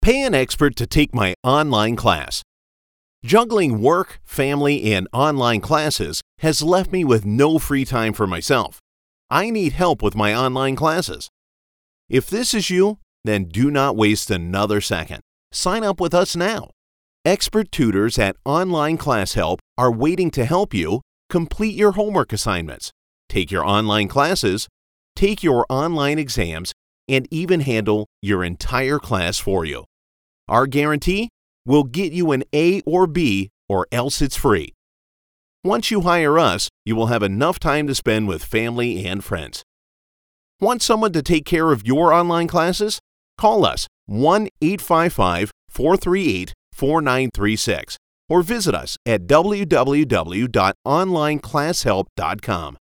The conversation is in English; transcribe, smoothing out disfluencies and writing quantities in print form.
Pay an expert to take my online class. Juggling work, family, and online classes has left me with no free time for myself. I need help with my online classes. If this is you, then do not waste another second. Sign up with us now. Expert tutors at Online Class Help are waiting to help you complete your homework assignments, take your online classes, take your online exams, and even handle your entire class for you. Our guarantee will get you an A or B, or else it's free. Once you hire us, you will have enough time to spend with family and friends. Want someone to take care of your online classes? Call us 1-855-438-4936 or visit us at www.onlineclasshelp.com.